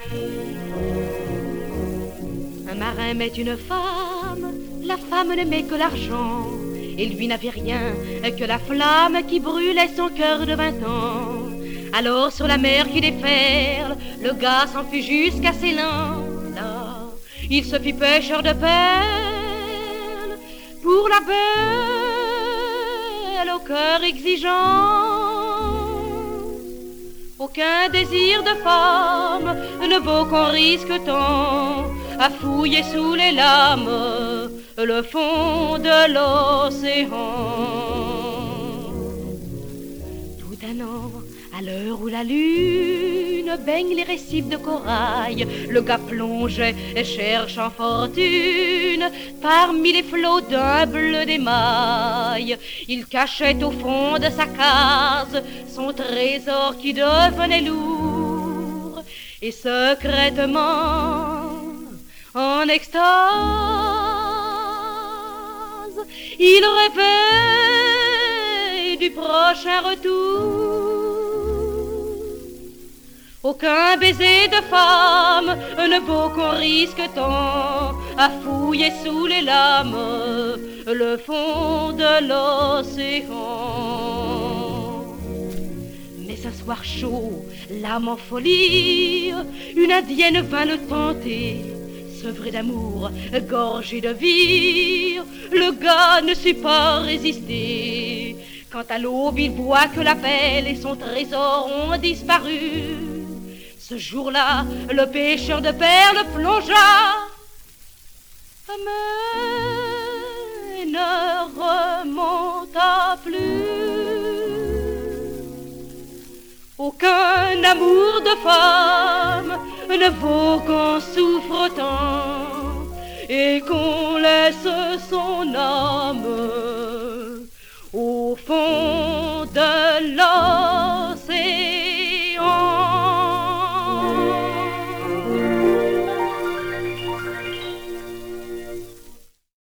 Un marin met une femme, la femme n'aimait que l'argent, et lui n'avait rien que la flamme qui brûlait son cœur de 20 ans. Alors sur la mer qui déferle, le gars s'en fut jusqu'à Ceylan. Là, il se fit pêcheur de perles pour la belle au cœur exigeant. Aucun désir de femme ne vaut qu'on risque tant à fouiller sous les lames le fond de l'océan. Tout un an, à l'heure où la lune baigne les récifs de corail, le gars plongeait et cherchant fortune parmi les flots d'un bleu d'émail. Il cachait au fond de sa case son trésor qui devenait lourd, et secrètement, en extase, il rêvait du prochain retour. Aucun baiser de femme ne vaut qu'on risque tant à fouiller sous les lames le fond de l'océan. Mais un soir chaud, l'âme en folie, une indienne vint le tenter. Sevré d'amour, gorgé de vie, le gars ne sut pas résister. Quand à l'aube il voit que la belle et son trésor ont disparu, ce jour-là, le pêcheur de perles plongea, mais ne remonta plus. Aucun amour de femme ne vaut qu'on souffre tant et qu'on laisse son âme au fond